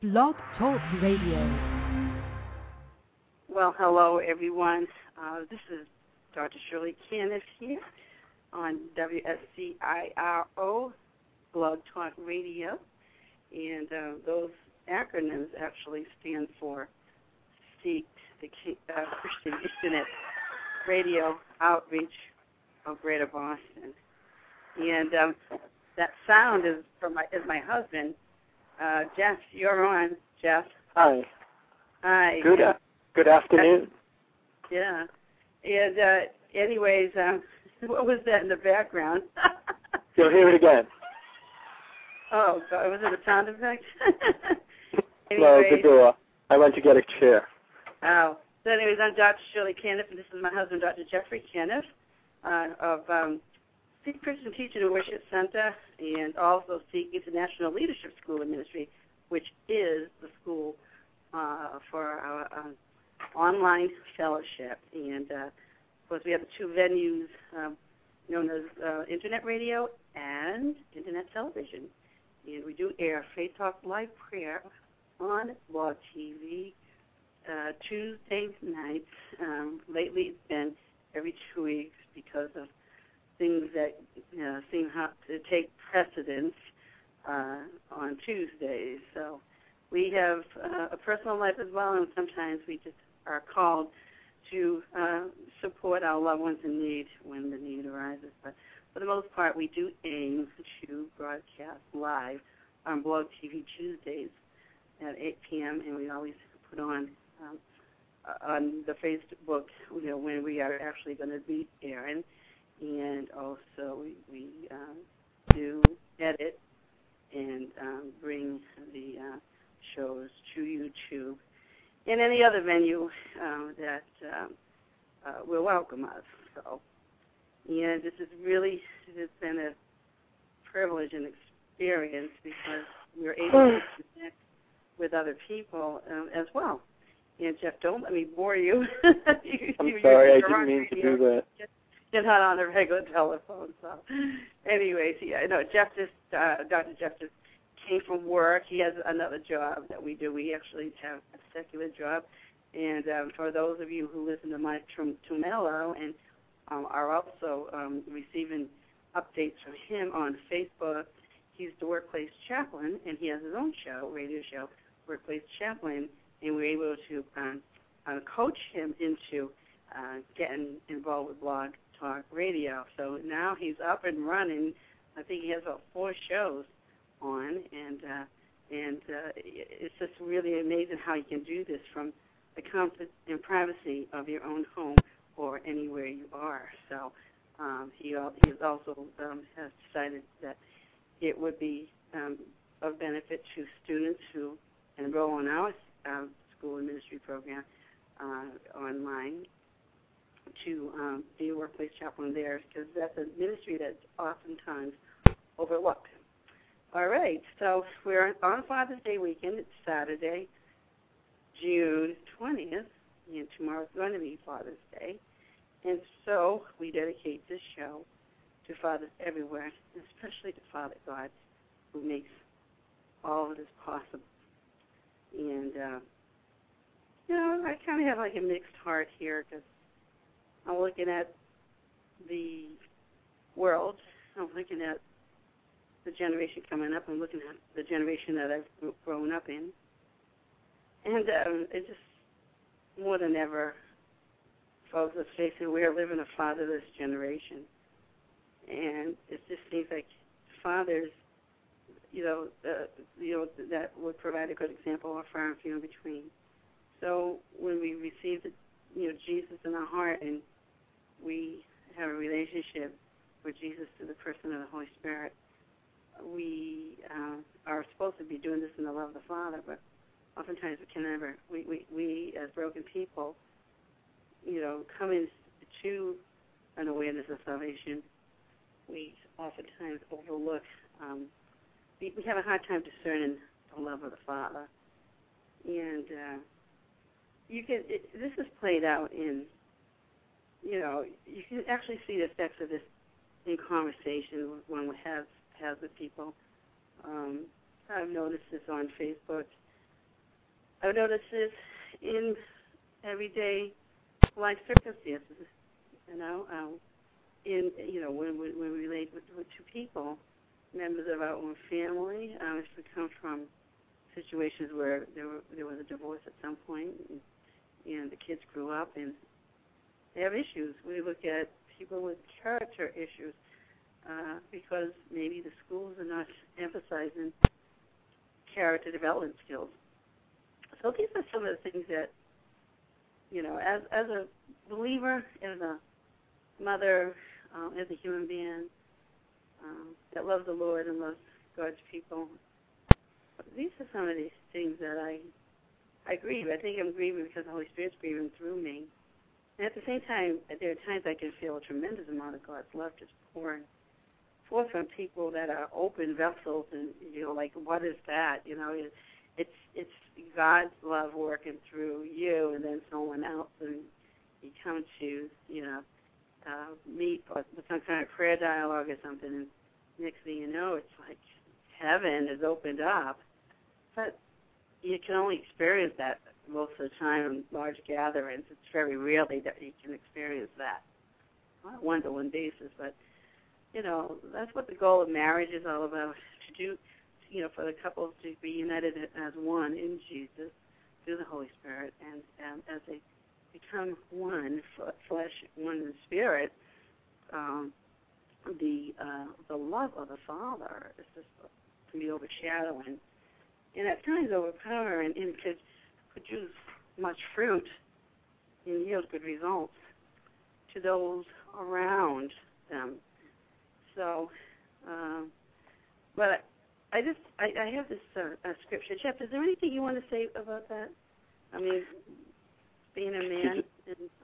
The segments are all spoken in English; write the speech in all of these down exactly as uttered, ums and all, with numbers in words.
Blog Talk Radio. Well, hello, everyone. Uh, this is Doctor Shirley Candice here on W S C I R O, Blog Talk Radio. And uh, those acronyms actually stand for SEEK, the uh, Christian Internet Radio Outreach of Greater Boston. And um, that sound is from my is my husband, uh, Jeff. You're on, Jeff. Hi. Hi. Good. Uh, good afternoon. Yeah. And uh, anyways, um, what was that in the background? You'll hear it again. Oh, God, was it a sound effect? No, the door. I went to get a chair. Oh. So anyways, I'm Doctor Shirley Caniff, and this is my husband, Doctor Jeffrey Caniff, uh, of um, Seek Christian Teaching and Worship Center, and also Seek International Leadership School of Ministry, which is the school uh, for our um, online fellowship. And, uh, of course, we have the two venues um, known as uh, Internet Radio and Internet Television. And we do air Faith Talk Live Prayer on Blog T V uh, Tuesday nights. Um, lately, it's been every two weeks because of things that uh, seem to take precedence uh, on Tuesdays. So we have uh, a personal life as well, and sometimes we just are called to uh, support our loved ones in need when the need arises. But for the most part, we do aim to broadcast live on Blog T V Tuesdays at eight p.m., and we always put on um, on the Facebook, you know, when we are actually going to be airing. And also we, we uh, do edit and um, bring the uh, shows to YouTube and any other venue uh, that um, uh, will welcome us. So, and this is really, it has been a privilege and experience because we're able to connect with other people um, as well. And Jeff, don't let me bore you. you I'm you, sorry, I you're didn't mean to do that. You're not on a regular telephone, so. Anyways, yeah, I know Jeff just, uh, Doctor Jeff just came from work. He has another job that we do. We actually have a secular job. And um, for those of you who listen to Mike Tumelo and um, are also um, receiving updates from him on Facebook, he's the workplace chaplain, and he has his own show, radio show, Workplace Chaplain, and we're able to um, uh, coach him into uh, getting involved with Blog Talk Radio. So now he's up and running. I think he has about four shows on, and uh, and uh, it's just really amazing how you can do this from the comfort and privacy of your own home or anywhere you are. So um, he he also um, has decided that it would be um, of benefit to students who enroll in our uh, school and ministry program uh, online to um, be a workplace chaplain there, because that's a ministry that's oftentimes overlooked. All right, so we're on Father's Day weekend. It's Saturday, June twentieth, and tomorrow's going to be Father's Day. And so we dedicate this show to fathers everywhere, especially to Father God, who makes all of this possible. And, uh, you know, I kind of have like a mixed heart here because I'm looking at the world. I'm looking at the generation coming up. I'm looking at the generation that I've grown up in. And um, it just, more than ever, folks, let's face it, we are living a fatherless generation. And it just seems like fathers, you know, uh, you know, that would provide a good example are far and few in between. So when we receive, the, you know, Jesus in our heart and we have a relationship with Jesus through the person of the Holy Spirit, we uh, are supposed to be doing this in the love of the Father, but oftentimes we can never. We, we, we as broken people, you know, come into an awareness of salvation, we oftentimes overlook. Um, we, we have a hard time discerning the love of the Father, and uh, you can. It, this is played out in. You know, you can actually see the effects of this in conversation one has has with people. Um, I've noticed this on Facebook I've noticed this in everyday life circumstances, you know, um, in, you know, when, when, when we relate with, with two people, members of our own family, um, if we come from situations where there, were, there was a divorce at some point, and, and the kids grew up and they have issues. We look at people with character issues uh, because maybe the schools are not emphasizing character development skills. So these are some of the things that, you know, as as a believer, as a mother, um, as a human being um, that loves the Lord and loves God's people, these are some of these things that I I grieve. I think I'm grieving because the Holy Spirit's grieving through me. And at the same time, there are times I can feel a tremendous amount of God's love just pouring forth from people that are open vessels, and you know, like, what is that? You know, it, it's it's God's love working through you, and then someone else, and you come to, you know, uh, meet with some kind of prayer dialogue or something, and next thing you know, it's like heaven is opened up. But you can only experience that most of the time in large gatherings. It's very rarely that you can experience that on a one-to-one basis. But, you know, that's what the goal of marriage is all about, to do, you know, for the couples to be united as one in Jesus through the Holy Spirit. And, and as they become one, flesh, one in spirit, um, the uh, the love of the Father is just can be overshadowing, and at times overpowering, and could produce much fruit and yield good results to those around them. So, um, but I just I, I have this uh, uh, scripture. Jeff, is there anything you want to say about that? I mean, being a man. Can you,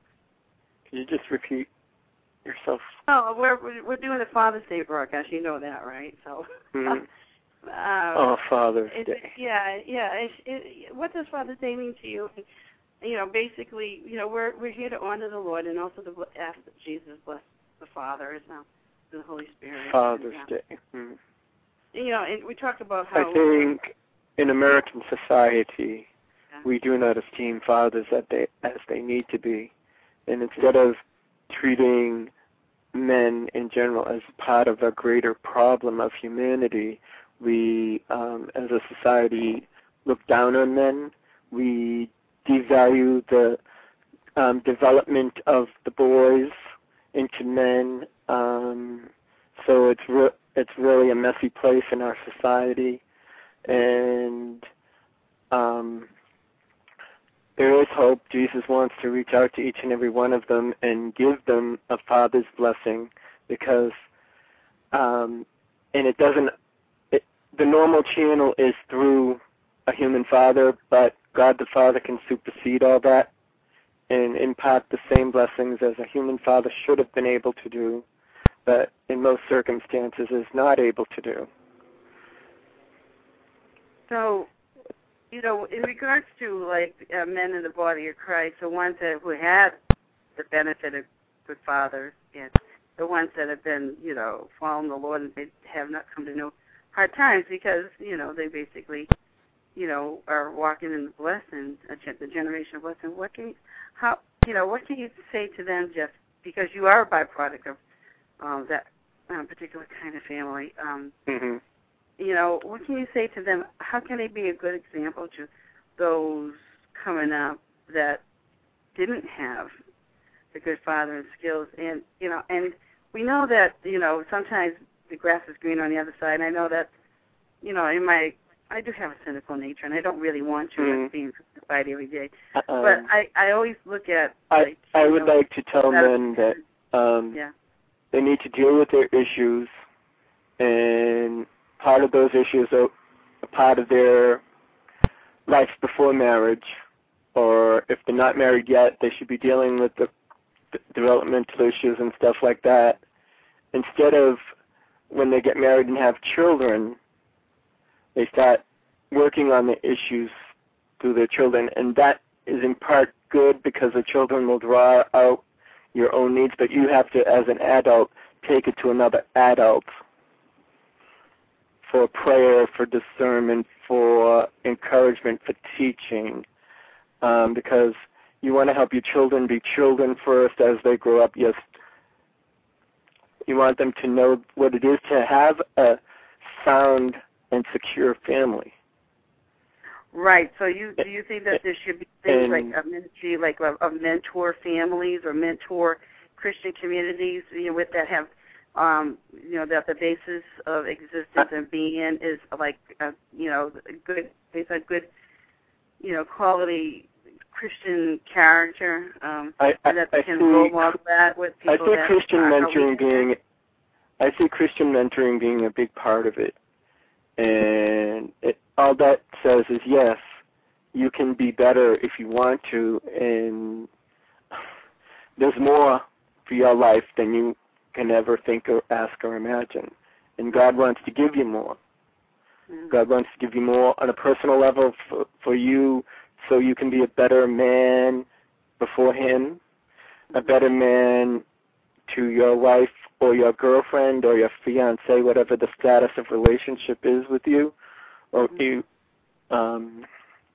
can you just repeat yourself? Oh, we're we're doing the Father's Day broadcast. You know that, right? So. Mm-hmm. uh, oh, Father's it, Day. Yeah, yeah. It, it, what does Father's Day mean to you? You know, basically, you know, we're we're here to honor the Lord and also to ask that Jesus bless the Father and the Holy Spirit. Father's yeah. Day. Mm. You know, and we talk about how. I think in American society, yeah. we do not esteem fathers as they as they need to be, and instead of treating men in general as part of a greater problem of humanity, we, um, as a society, look down on men. We devalue the um, development of the boys into men. Um, so it's re- it's really a messy place in our society, and um, there is hope. Jesus wants to reach out to each and every one of them and give them a father's blessing, because, um, and it doesn't, it, the normal channel is through a human father, but God the Father can supersede all that and impart the same blessings as a human father should have been able to do, but in most circumstances is not able to do. So, you know, in regards to, like, uh, men in the body of Christ, the ones that who had the benefit of good fathers, and the ones that have been, you know, following the Lord and they have not come to know hard times because, you know, they basically, you know, are walking in the blessing, the generation of blessing. What can you, how, you know, what can you say to them, Jeff? Because you are a byproduct of um, that um, particular kind of family. Um, mm-hmm. You know, what can you say to them? How can they be a good example to those coming up that didn't have the good fathering skills? And, you know, and we know that, you know, sometimes the grass is green on the other side. And I know that, you know, in my, I do have a cynical nature, and I don't really want to mm-hmm. being crucified every day. Um, but I, I always look at, like, I, I would know, like to tell men that um, yeah. they need to deal with their issues, and part of those issues are a part of their life before marriage, or if they're not married yet, they should be dealing with the, the developmental issues and stuff like that, instead of when they get married and have children, they start working on the issues through their children, and that is in part good because the children will draw out your own needs, but you have to, as an adult, take it to another adult for prayer, for discernment, for encouragement, for teaching, um, because you want to help your children be children first as they grow up. Yes, you want them to know what it is to have a sound and secure family. Right. So you do you think that there should be things and, like a ministry, like a, a mentor families or mentor Christian communities, you know, with that have, um, you know, that the basis of existence and being is like, a, you know, good, based on good, you know, quality Christian character, um, I, I, and that they I can see, role model that with people. I see that Christian are, mentoring are being, I see Christian mentoring being a big part of it. And it, all that says is, yes, you can be better if you want to, and there's more for your life than you can ever think or ask or imagine. And God wants to give you more. Mm-hmm. God wants to give you more on a personal level for, for you so you can be a better man before Him, mm-hmm. a better man to your wife or your girlfriend or your fiance, whatever the status of relationship is with you, or mm-hmm. you. Um,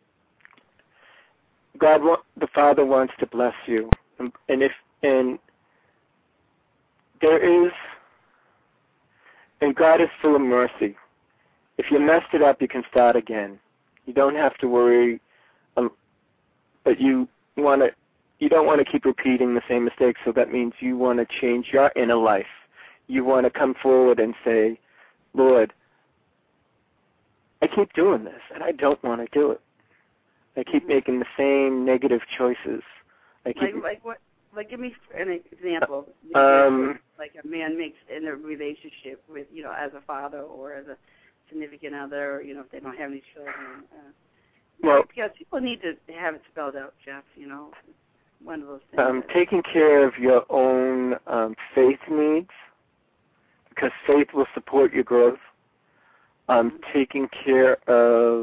God, the Father, wants to bless you, and, and if and there is, and God is full of mercy. If you messed it up, you can start again. You don't have to worry, um, but you want to. You don't want to keep repeating the same mistakes, so that means you want to change your inner life. You want to come forward and say, Lord, I keep doing this, and I don't want to do it. I keep mm-hmm. making the same negative choices. I keep like, like what? Like, give me an example. Um, like a man makes in a relationship with, you know, as a father or as a significant other, you know, if they don't have any children. Uh, well, because people need to have it spelled out, Jeff, you know. One of those things. Um, taking care of your own um, faith needs, because faith will support your growth. Um, mm-hmm. Taking care of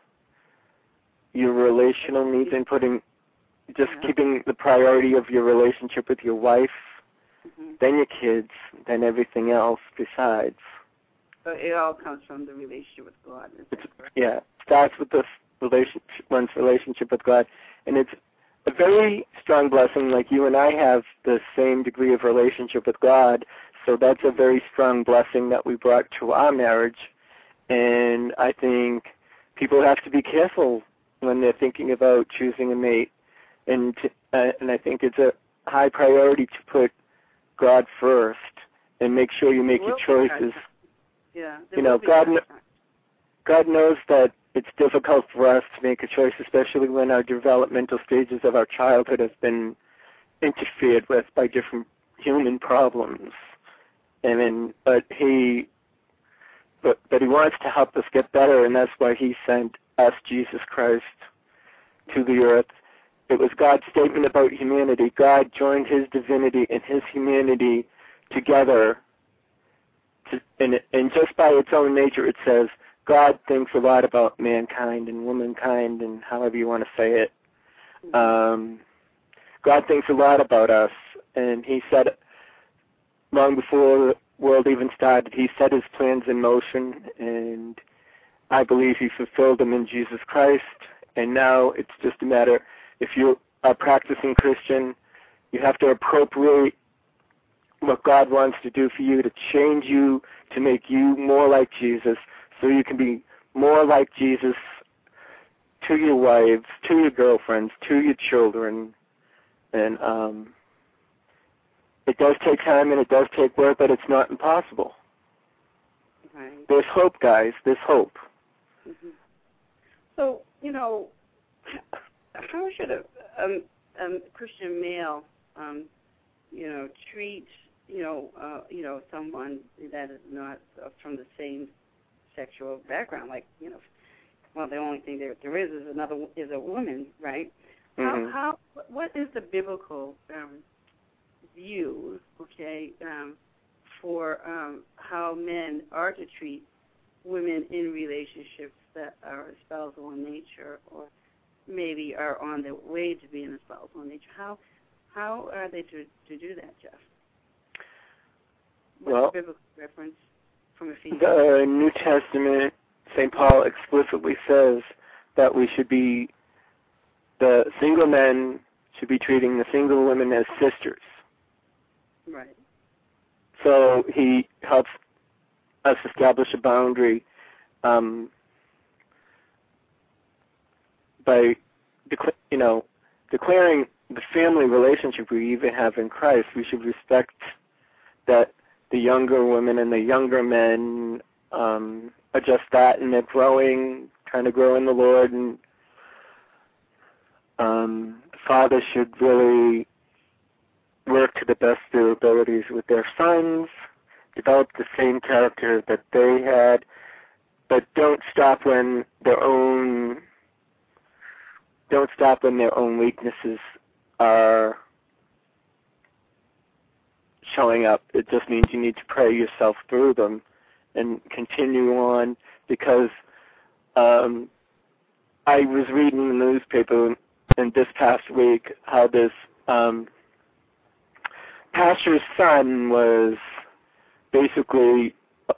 your relational needs and putting, just yeah. keeping the priority of your relationship with your wife, mm-hmm. then your kids, then everything else besides. So it all comes from the relationship with God. It's, yeah, it starts with the relationship, one's relationship with God, and it's a very strong blessing. Like you and I have the same degree of relationship with God, so that's a very strong blessing that we brought to our marriage. And I think people have to be careful when they're thinking about choosing a mate. And to, uh, and I think it's a high priority to put God first and make sure you make your choices. Yeah, you know, God, God knows that it's difficult for us to make a choice, especially when our developmental stages of our childhood have been interfered with by different human problems. And then, but he, but but he wants to help us get better, and that's why he sent us, Jesus Christ, to the earth. It was God's statement about humanity. God joined His divinity and His humanity together, to, and, and just by its own nature, it says God thinks a lot about mankind and womankind and however you want to say it. Um, God thinks a lot about us, and He said long before the world even started, He set His plans in motion, and I believe He fulfilled them in Jesus Christ. And now it's just a matter, if you are a practicing Christian, you have to appropriate what God wants to do for you, to change you, to make you more like Jesus, so you can be more like Jesus to your wives, to your girlfriends, to your children. And um, it does take time and it does take work, but it's not impossible. Right. There's hope, guys. There's hope. Mm-hmm. So, you know, how should a um, um, Christian male, um, you know, treat, you know, uh, you know, someone that is not uh, from the same sexual background? Like, you know, well, the only thing there there is is another is a woman, right? Mm-hmm. How how what is the biblical um, view, okay, um, for um, how men are to treat women in relationships that are spousal in nature, or maybe are on their way to being a spousal in nature? How how are they to, to do that, Jeff? What's well, the biblical reference from Ephesians? The New Testament Saint Paul explicitly says that we should be, the single men should be treating the single women as sisters. Right. So he helps us establish a boundary um, by, decla- you know, declaring the family relationship we even have in Christ. We should respect that the younger women and the younger men um, are just that, and they're growing, trying to grow in the Lord, and um, the fathers should really work to the best of their abilities with their sons, develop the same character that they had, but don't stop when their own don't stop when their own weaknesses are showing up. It just means you need to pray yourself through them and continue on, because um, I was reading in the newspaper in this past week how this um, pastor's son was basically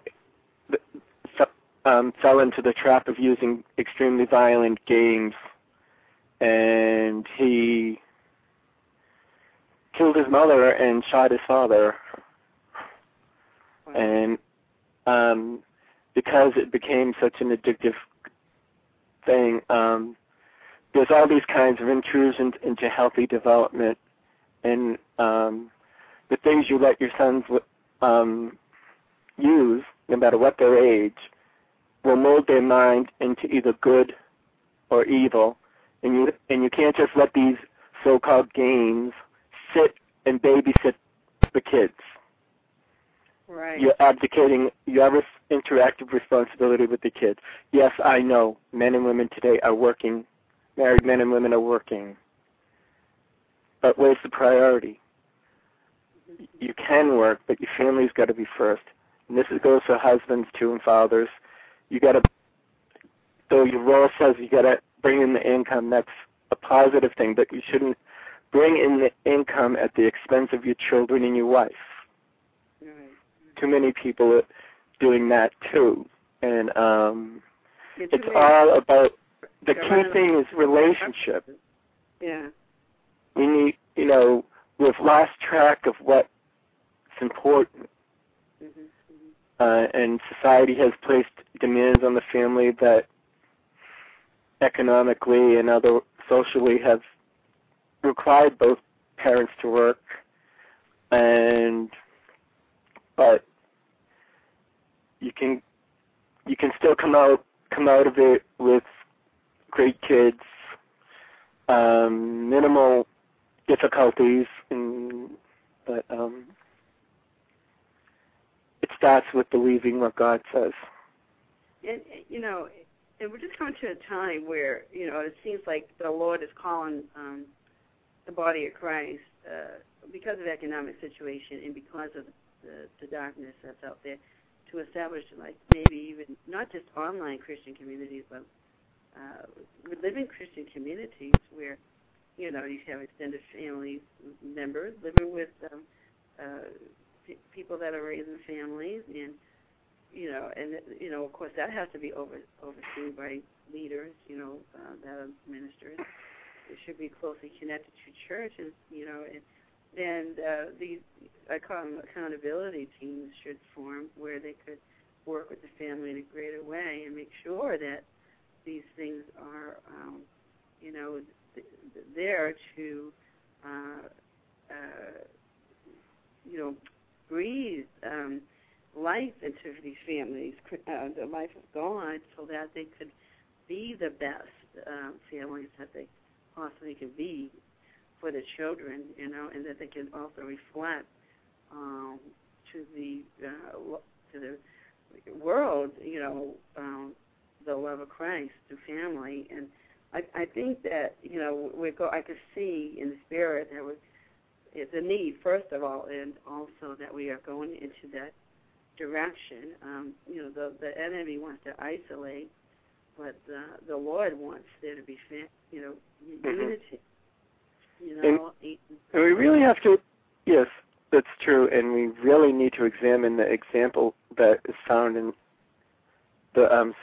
um, fell into the trap of using extremely violent games, and he killed his mother and shot his father. Wow. And um, because it became such an addictive thing, um, there's all these kinds of intrusions into healthy development, and um, the things you let your sons um, use, no matter what their age, will mold their mind into either good or evil, and you and you can't just let these so-called games sit and babysit the kids. Right. You're abdicating your interactive responsibility with the kids. Yes, I know men and women today are working, married men and women are working, but where's the priority? You can work, but your family's got to be first. And this goes for husbands too and fathers. You got to, though your role says you got to bring in the income, that's a positive thing, but you shouldn't bring in the income at the expense of your children and your wife. Right. Too many people are doing that too, and um, yeah, it's all about, the yeah, key thing is relationship. Yeah. We need, you know, we've lost track of what's important. Mm-hmm. Uh, and society has placed demands on the family that economically and other socially have required both parents to work, and but you can you can still come out come out of it with great kids, um, minimal difficulties, and but um, it starts with believing what God says. And, you know, and we're just coming to a time where, you know, it seems like the Lord is calling um, the body of Christ uh, because of the economic situation and because of the, the darkness that's out there, to establish, like, maybe even not just online Christian communities, but uh, living Christian communities where, you know, you have extended family members living with um, uh, p- people that are raising families, and you know, and you know, of course, that has to be over, overseen by leaders, you know, uh, that are ministers. It should be closely connected to churches, you know, and and uh, these, I call them accountability teams, should form where they could work with the family in a greater way and make sure that these things are, um, you know, th- th- there to, uh, uh, you know, breathe um, life into these families, uh, the life of God, so that they could be the best uh, families that they possibly could be for the children, you know, and that they can also reflect um, to the uh, to the world, you know, um, the love of Christ through family. And I, I think that, you know, we go. I could see in the spirit that was it's a need, first of all, and also that we are going into that direction. Um, you know, the the enemy wants to isolate, but the the Lord wants there to be, you know, unity. Mm-hmm. You know, and, and we really have to. Yes, that's true, and we really need to examine the example that is found in the um,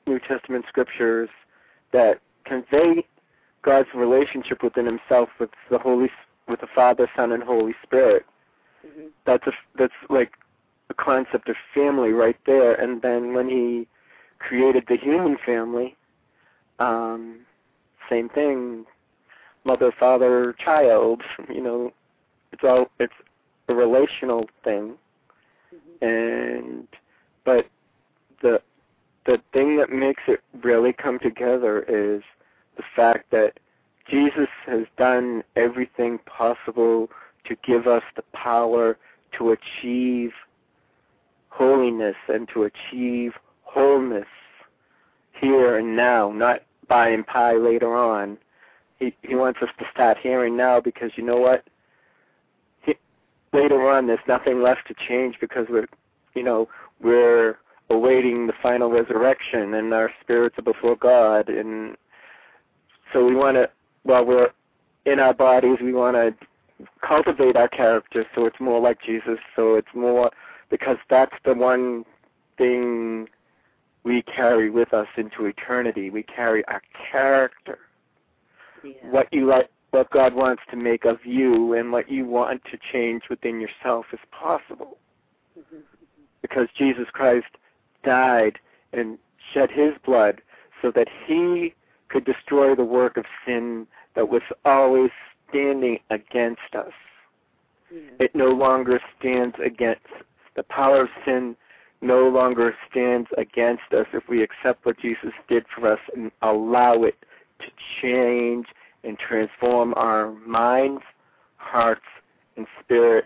New Testament scriptures that convey God's relationship within Himself with the Holy, with the Father, Son, and Holy Spirit. Mm-hmm. That's a that's like a concept of family right there. And then when He created the human family, um, same thing, mother, father, child. You know, it's all it's a relational thing. Mm-hmm. And but the the thing that makes it really come together is the fact that Jesus has done everything possible to give us the power to achieve holiness and to achieve wholeness here and now, not by and by later on. He, he wants us to start here and now, because you know what? He, later on, there's nothing left to change, because we're, you know, we're awaiting the final resurrection, and our spirits are before God, and so we want to, while we're in our bodies, we want to cultivate our character so it's more like Jesus, so it's more, because that's the one thing we carry with us into eternity. We carry our character, yeah. what you like, what God wants to make of you, and what you want to change within yourself is possible, mm-hmm. because Jesus Christ died and shed His blood so that He could destroy the work of sin that was always standing against us. Yeah. It no longer stands against, the power of sin no longer stands against us if we accept what Jesus did for us and allow it to change and transform our minds, hearts, and spirit.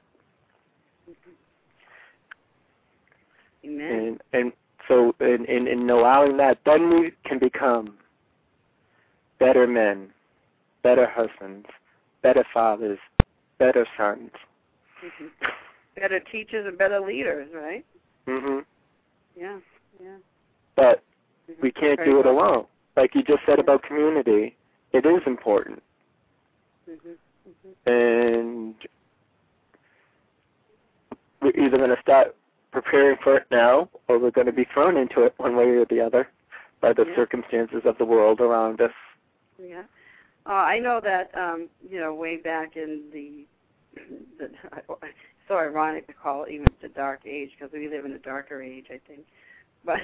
Amen. And, and so in, in, in allowing that, then we can become better men, better husbands, better fathers, better sons. Mm-hmm. Better teachers and better leaders, right? Mm-hmm. Yeah, yeah. But Mm-hmm. we can't Very do it well. alone. Like you just said Yeah. about community, it is important. Mm-hmm. Mm-hmm. And we're either going to start preparing for it now, or we're going to be thrown into it one way or the other by the Yeah. circumstances of the world around us. Yeah. Uh, I know that, um, you know, way back in the, the so ironic to call it even the dark age, because we live in a darker age, I think. But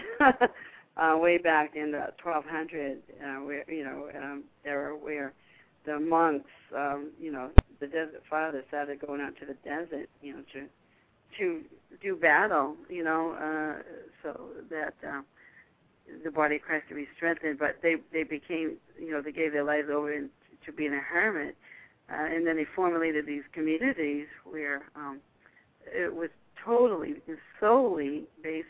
uh, way back in the twelve hundred, uh, where, you know, um, era where the monks, um, you know, the desert fathers started going out to the desert, you know, to to do battle, you know, uh, so that uh, the body of Christ could be strengthened. But they, they became, you know, they gave their lives over in, to being a hermit. Uh, and then they formulated these communities where um, it was totally and solely based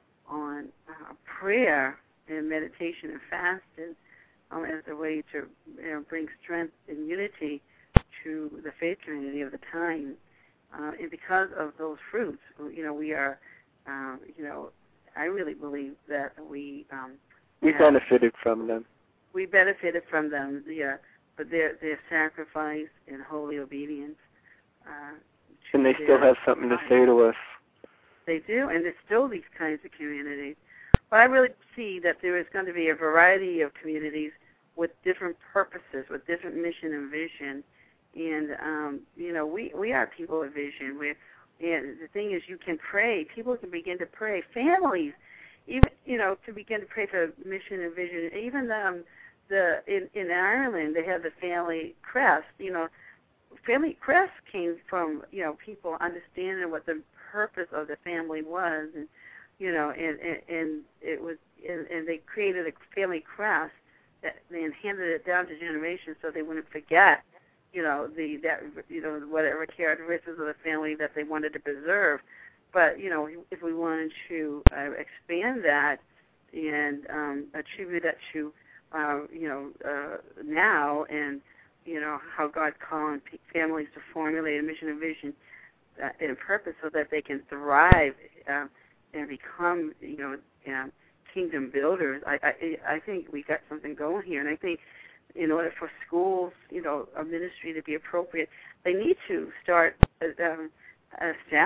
on uh, prayer and meditation and fasting um, as a way to, you know, bring strength and unity to the faith community of the time. Uh, and because of those fruits, you know, we are, um, you know, I really believe that we um, We have, benefited from them. we benefited from them, yeah, but their their sacrifice and holy obedience. Uh, And they still have something to say to us. They do, and there's still these kinds of communities. But I really see that there is going to be a variety of communities with different purposes, with different mission and vision. And, um, you know, we, we are people of vision. We're, and the thing is, you can pray. People can begin to pray. Families, even, you know, to begin to pray for mission and vision. Even um, the in, in Ireland, they have the family crest. You know, family crest came from, you know, people understanding what the purpose of the family was. And, you know, and, and, and it was, and, and they created a family crest that, and handed it down to generations so they wouldn't forget, you know, the that you know whatever characteristics of the family that they wanted to preserve. But you know, if we wanted to uh, expand that and um, attribute that to uh, you know uh, now, and you know how God calling families to formulate a mission and vision uh, and purpose so that they can thrive uh, and become you know uh, kingdom builders. I, I I think we got something going here, and I think, in order for schools, you know, a ministry to be appropriate, they need to start um,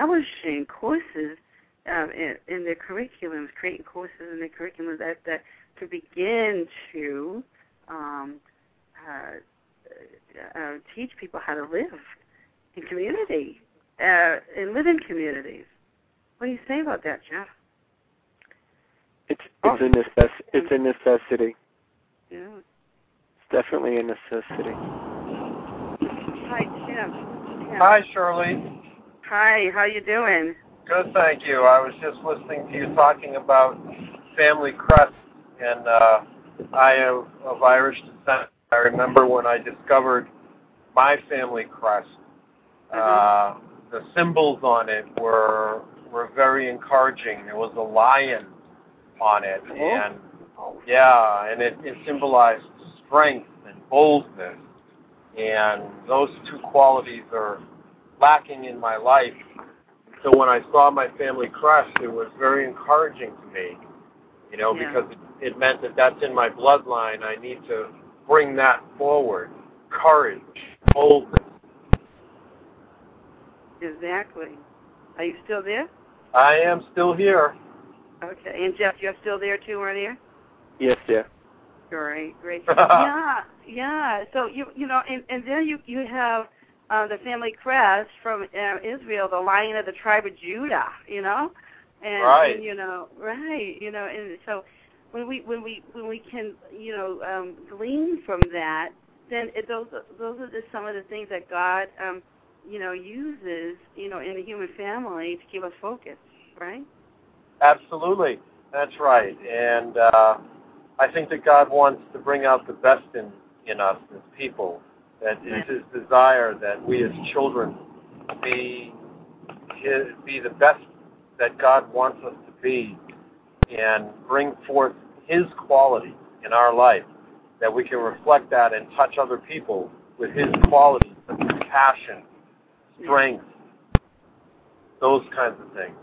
establishing courses um, in, in their curriculums, creating courses in their curriculums that, that to begin to um, uh, uh, teach people how to live in community uh, and live in communities. What do you say about that, Jeff? It's it's a necess- it's a necessity. Yeah. It's definitely a necessity. Hi, Tim. Tim. Hi, Shirley. Hi, how you doing? Good, thank you. I was just listening to you talking about family crest, and uh, I am of Irish descent. I remember when I discovered my family crest. Uh, Mm-hmm. the symbols on it were were very encouraging. There was a lion on it, Oh. and yeah, and it, it symbolized strength and boldness, and those two qualities are lacking in my life. So when I saw my family crest, it was very encouraging to me, you know, Yeah. because it, it meant that that's in my bloodline. I need to bring that forward, courage, boldness. Exactly. Are you still there? I am still here. Okay. And Jeff, you're still there too, are you? Yes, yeah. Great, great. yeah, yeah. So you you know, and, and then you you have uh, the family crest from uh, Israel, the Lion of the tribe of Judah. You know, and, right. and you know, right. You know, and so when we when we when we can you know um, glean from that, then it, those those are just some of the things that God um, you know uses you know in the human family to keep us focused, right? Absolutely, that's right. And uh, I think that God wants to bring out the best in, in us as people. That is His desire that we as children be his, be the best that God wants us to be, and bring forth His quality in our life, that we can reflect that and touch other people with His qualities, compassion, strength, those kinds of things.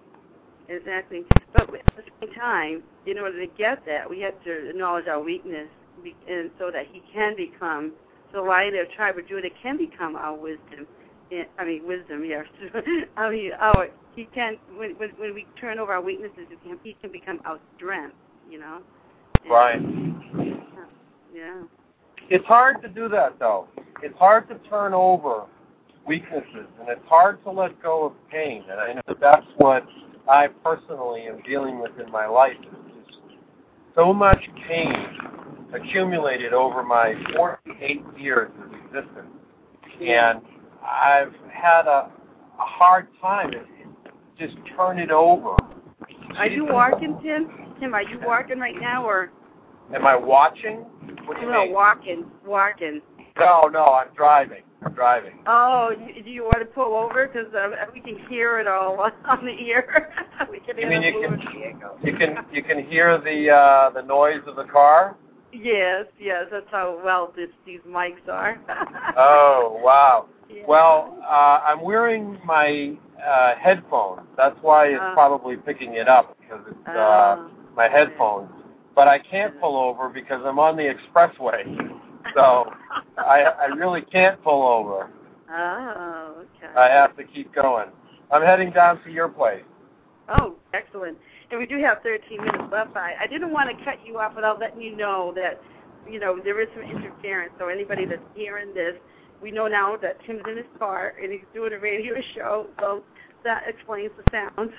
Exactly. But at the same time, in order to get that, we have to acknowledge our weakness, and so that He can become, so the Lion of the tribe of Judah can become our wisdom. I mean, wisdom, yes. I mean, our, He can, when, when, when we turn over our weaknesses to Him, He can become our strength, you know? And, Right. Yeah. It's hard to do that, though. It's hard to turn over weaknesses, and it's hard to let go of pain. And I know that's what I personally am dealing with in my life. It's just so much pain accumulated over my forty-eight years of existence. And I've had a, a hard time to just turn it over. Are you walking, Tim? Tim, are you walking right now, or? Am I watching? What do you no, mean? walking, walking. No, no, I'm driving. I'm driving. Oh, do you want to pull over? Because um, we can hear it all on the ear. we can You hear mean the you moving can, vehicle. you can you can hear the uh, the noise of the car? Yes, yes, that's how well this, these mics are. Oh, wow. Yeah. Well, uh, I'm wearing my uh, headphones. That's why it's Uh, probably picking it up, because it's uh, uh, my headphones. But I can't pull over because I'm on the expressway. So I, I really can't pull over. Oh, okay. I have to keep going. I'm heading down to your place. Oh, excellent. And we do have thirteen minutes left. I, I didn't want to cut you off without letting you know that, you know, there is some interference. So anybody that's hearing this, we know now that Tim's in his car and he's doing a radio show. So that explains the sounds.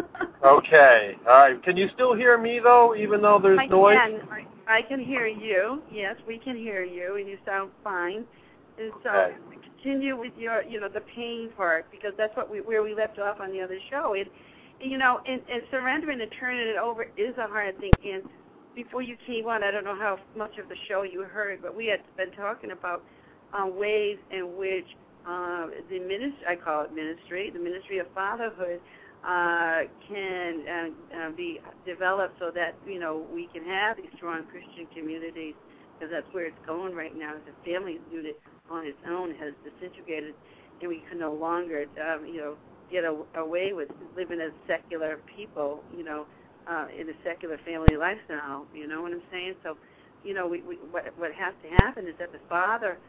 Okay. All right. Can you still hear me, though, even though there's I noise? can. I, I can hear you. Yes, we can hear you, and you sound fine. And so Okay. continue with your, you know, the pain part, because that's what we where we left off on the other show. And, you know, and, and surrendering and turning it over is a hard thing. And before you came on, I don't know how much of the show you heard, but we had been talking about uh, ways in which uh, the ministry, I call it ministry, the ministry of fatherhood, uh, can uh, uh, be developed so that, you know, we can have these strong Christian communities, because that's where it's going right now. The family unit on its own has disintegrated, and we can no longer, um, you know, get a, away with living as secular people, you know, uh, in a secular family lifestyle. You know what I'm saying? So, you know, we, we, what, what has to happen is that the fatherhood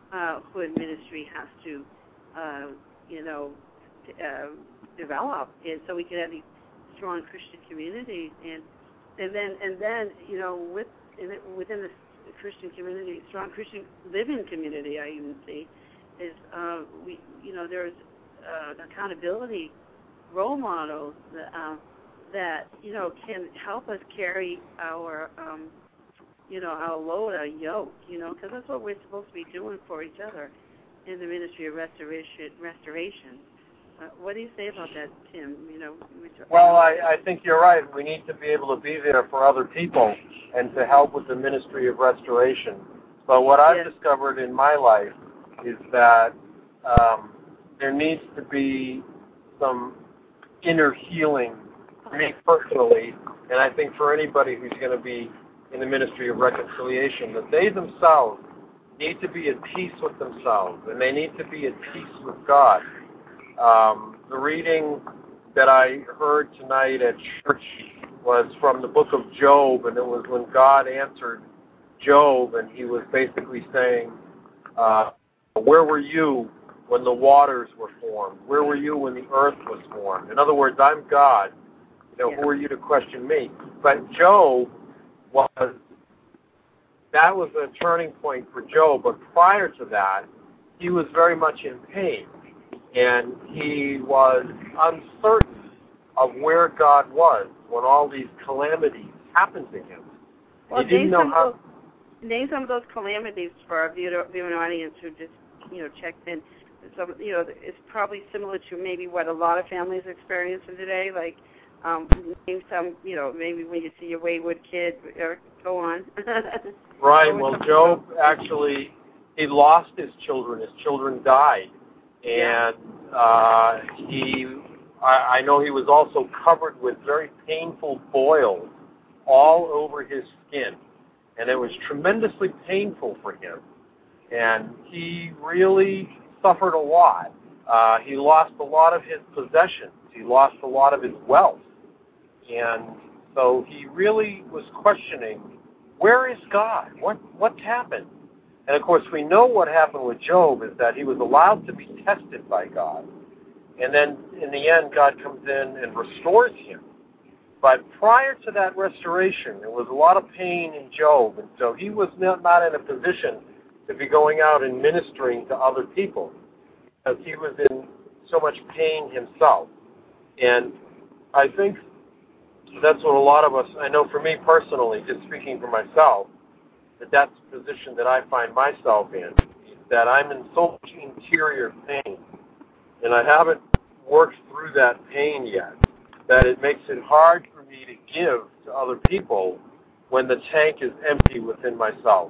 ministry has to, uh, you know, uh, develop, and so we can have these strong Christian communities. And and then and then you know with in it, within the Christian community, strong Christian living community, I even see is uh, we you know there's uh, accountability role models that, uh, that you know can help us carry our um, you know our load, our yoke, you know, because that's what we're supposed to be doing for each other in the ministry of restoration. Restoration. Uh, what do you say about that, Tim? You know. Well, I, I think you're right. We need to be able to be there for other people and to help with the ministry of restoration. But what I've yes. discovered in my life is that um, there needs to be some inner healing for me personally, and I think for anybody who's going to be in the ministry of reconciliation, that they themselves need to be at peace with themselves, and they need to be at peace with God. Um, the reading that I heard tonight at church was from the book of Job, and it was when God answered Job, and he was basically saying, uh, where were you when the waters were formed? Where were you when the earth was formed? In other words, I'm God. You know, yeah. who are you to question me? But Job was, that was a turning point for Job, but prior to that, he was very much in pain, and he was uncertain of where God was when all these calamities happened to him. Well, he didn't know how... Those, name some of those calamities for our viewing audience who just, you know, checked in. Some, you know, it's probably similar to maybe what a lot of families are experiencing today. Like, um, name some, you know, maybe when you see your wayward kid, or go on. Right. Well, Job actually, he lost his children. His children died, and uh, he, I, I know he was also covered with very painful boils all over his skin, and it was tremendously painful for him. And he really suffered a lot. Uh, he lost a lot of his possessions. He lost a lot of his wealth. And so he really was questioning, where is God? What What's happened? And, of course, we know what happened with Job is that he was allowed to be tested by God. And then, in the end, God comes in and restores him. But prior to that restoration, there was a lot of pain in Job. And so he was not, not in a position to be going out and ministering to other people, because he was in so much pain himself. And I think that's what a lot of us, I know for me personally, just speaking for myself, that that's the position that I find myself in, is that I'm in so much interior pain, and I haven't worked through that pain yet, that it makes it hard for me to give to other people when the tank is empty within myself.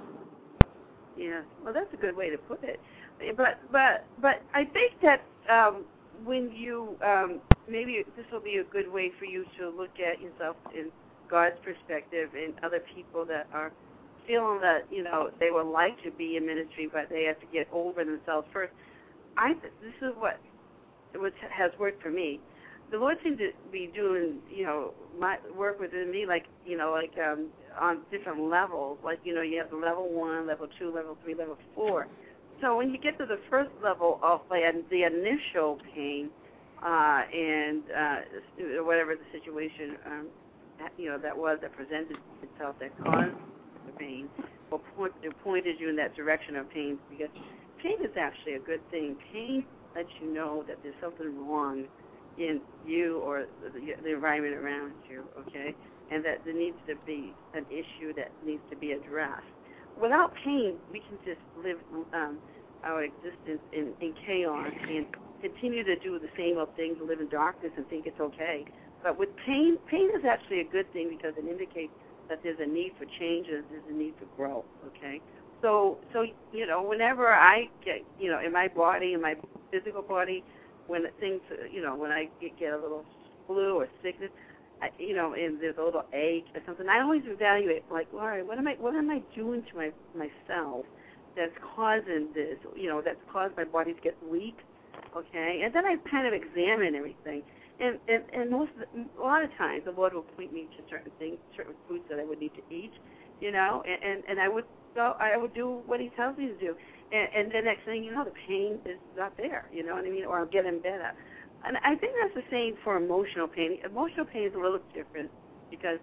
Yeah, well, that's a good way to put it. But but but I think that um, when you um, maybe this will be a good way for you to look at yourself in God's perspective and other people that are feeling that you know they would like to be in ministry, but they have to get over themselves first. I this is what what has worked for me. The Lord seems to be doing, you know, my work within me, like, you know, like um, on different levels. Like, you know, you have the level one, level two, level three, level four. So when you get to the first level of like, the initial pain uh, and uh, whatever the situation, um, that, you know, that was that presented itself that caused the pain, or point, pointed you in that direction of pain, because pain is actually a good thing. Pain lets you know that there's something wrong in you or the, the environment around you, okay, and that there needs to be an issue that needs to be addressed. Without pain, we can just live um, our existence in, in chaos and continue to do the same old things, live in darkness and think it's okay. But with pain, pain is actually a good thing because it indicates that there's a need for change and there's a need for growth, okay? So, so you know, whenever I get, you know, in my body, in my physical body, when things, you know, when I get, get a little flu or sickness, I, you know, and there's a little ache or something, I always evaluate, like, all right, what am I, what am I doing to my myself that's causing this, you know, that's caused my body to get weak, okay? And then I kind of examine everything, and and, and most of the, a lot of times the Lord will point me to certain things, certain foods that I would need to eat, you know, and and, and I would go, I would do what He tells me to do. And, and the next thing you know, the pain is not there, you know what I mean, or I'm getting better. And I think that's the same for emotional pain. Emotional pain is a little different because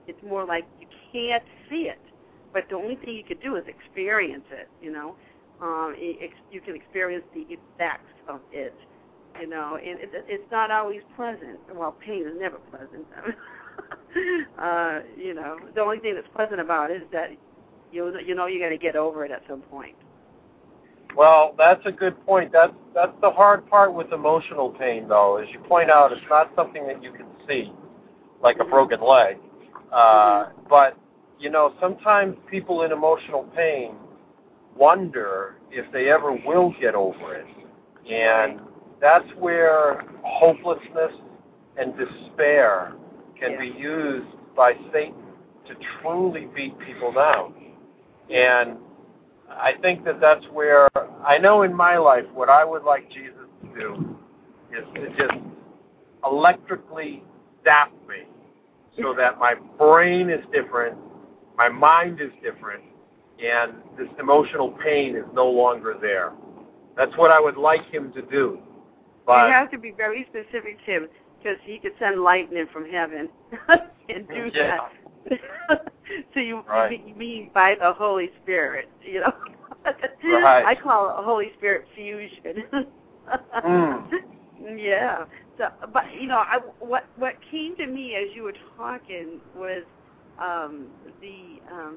it's more like you can't see it, but the only thing you could do is experience it. You know, um, it, you can experience the effects of it. You know, and it, it's not always pleasant. Well, pain is never pleasant. uh, you know, the only thing that's pleasant about it is that you you know you're going to get over it at some point. Well, that's a good point. That's that's the hard part with emotional pain, though. As you point out, it's not something that you can see, like a broken leg. Uh, mm-hmm. But, you know, sometimes people in emotional pain wonder if they ever will get over it. And that's where hopelessness and despair can yeah. be used by Satan to truly beat people down. And I think that that's where, I know in my life, what I would like Jesus to do is to just electrically zap me so that my brain is different, my mind is different, and this emotional pain is no longer there. That's what I would like him to do. But you have to be very specific, Tim, because he could send lightning from heaven and do yeah. that. So you, right. you mean by the Holy Spirit, you know? Right. I call it a Holy Spirit fusion. mm. Yeah. So, but you know, I, what what came to me as you were talking was um, the um,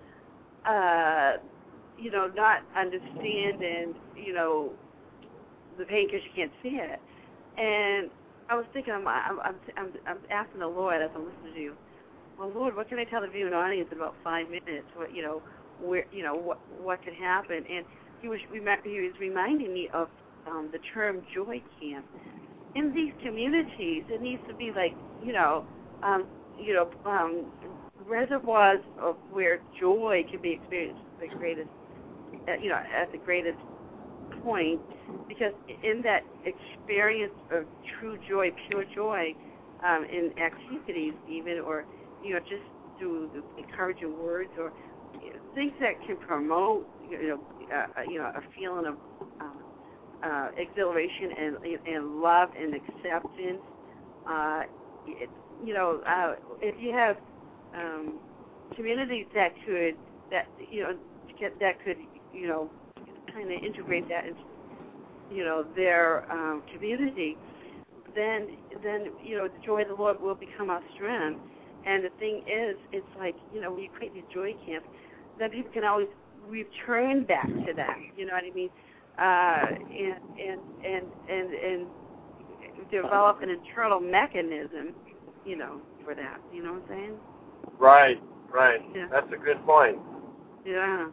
uh, you know, not understanding, you know, the pain because you can't see it. And I was thinking, I'm, I'm, I'm, I'm asking the Lord as I'm listening to you, well, Lord, what can I tell the viewing audience in about five minutes? What, you know, where, you know, what, what could happen? And he was, he was reminding me of um, the term joy camp. In these communities, it needs to be like, you know, um, you know, um, reservoirs of where joy can be experienced the greatest, uh, you know, at the greatest point, because in that experience of true joy, pure joy, um, in activities even, or, you know, just through encouraging words or you know, things that can promote, you know, uh, you know, a feeling of um, uh, exhilaration and and love and acceptance. Uh, it, you know, uh, if you have um, communities that could that you know get, that could you know kind of integrate that into you know their um, community, then then you know the joy of the Lord will become our strength. And the thing is, it's like you know when you create these joy camps, then people can always return back to that. You know what I mean? Uh, and, and and and and develop an internal mechanism, you know, for that. You know what I'm saying? Right, right. Yeah. That's a good point. Yeah.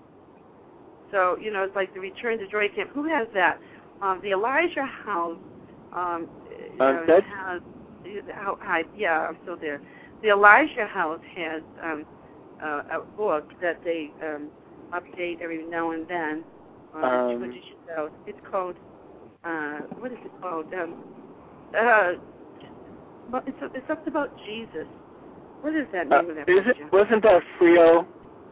So, you know, it's like the Return to Joy Camp. Who has that? Um, the Elijah House um, uh, uh, has, how, how, yeah, I'm still there. The Elijah House has um, uh, a book that they um, update every now and then. Uh, um, which you should know. It's called, uh, what is it called? Um, uh, it's, it's something about Jesus. What is that name uh, of that is book? it, wasn't that Frio?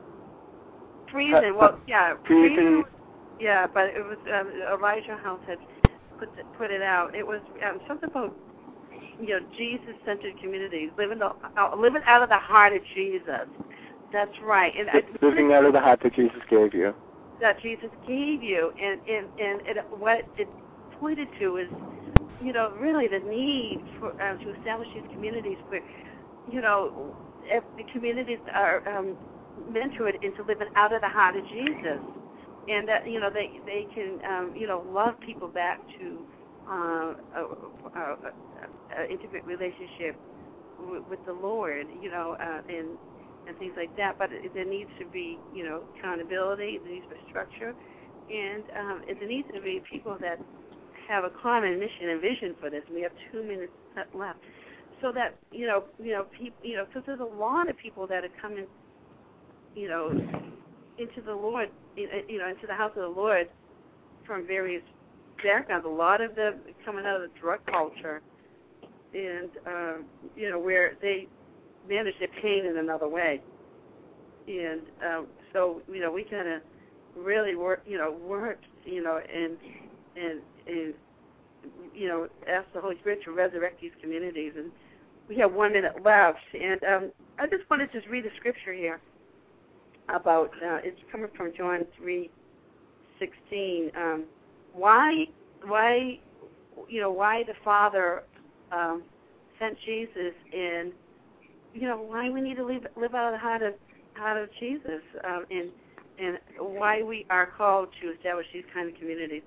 Friesen, well, yeah, Friesen. yeah, but it was um, Elijah House had put the, put it out. It was um, something about you know Jesus-centered communities, living the, uh, living out of the heart of Jesus. That's right. And living out of the heart that Jesus gave you. That Jesus gave you, and and and it, what it pointed to is, you know, really the need for uh, to establish these communities where, you know, if the communities are um, mentored into living out of the heart of Jesus, and that you know they they can um, you know love people back to uh, a, a, a, a intimate relationship with, with the Lord, you know, uh, and. and things like that, but it, there needs to be, you know, accountability, there needs to be structure, and um, it, there needs to be people that have a common mission and vision for this. We have two minutes left, so that you know, you know, people, you know, because there's a lot of people that are coming, you know, into the Lord, you know, into the house of the Lord from various backgrounds. A lot of them coming out of the drug culture, and uh, you know, where they manage their pain in another way, and um, so you know we kind of really work, you know, work, you know, and and and you know ask the Holy Spirit to resurrect these communities and we have one minute left, and um, I just wanted to just read a scripture here about, uh, it's coming from John three sixteen. Um, why, why, you know, why the Father um, sent Jesus, and, you know, why we need to live, live out of the heart of, heart of Jesus, um, and, and why we are called to establish these kind of communities.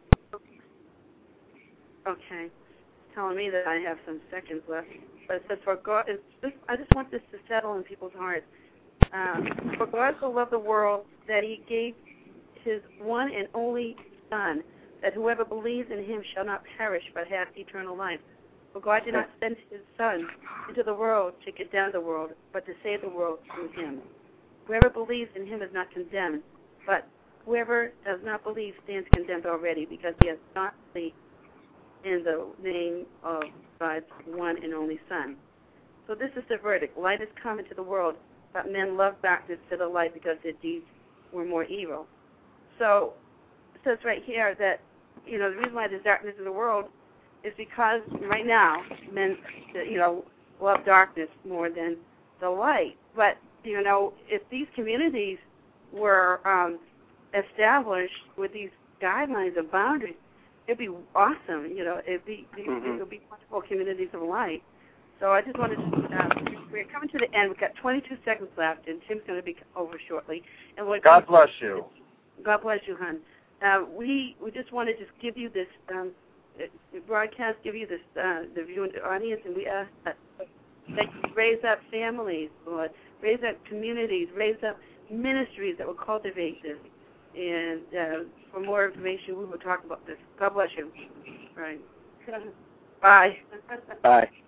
Okay. Telling me that I have some seconds left. But it says, for God, it's just, I just want this to settle in people's hearts. Um, for God so loved the world that he gave his one and only Son, that whoever believes in him shall not perish but have eternal life. For God did not send his Son into the world to condemn the world, but to save the world through him. Whoever believes in him is not condemned, but whoever does not believe stands condemned already, because he has not believed in the name of God's one and only Son. So this is the verdict. Light has come into the world, but men love darkness to the light because their deeds were more evil. So it says right here that, you know, the reason why there's darkness in the world is because right now men, you know, love darkness more than the light. But, you know, if these communities were um, established with these guidelines and boundaries, it'd be awesome, you know. It'd be mm-hmm. it would be wonderful communities of light. So I just wanted to. Uh, we're coming to the end. We've got twenty-two seconds left, and Tim's going to be over shortly. And we're God bless you. God bless you, hon. Uh, we we just want to just give you this um, broadcast, give you this uh, the viewing audience, and we ask that, that you raise up families, Lord, raise up communities, raise up ministries that will cultivate this. And uh, for more information, we will talk about this. God bless you. All right. Bye. Bye.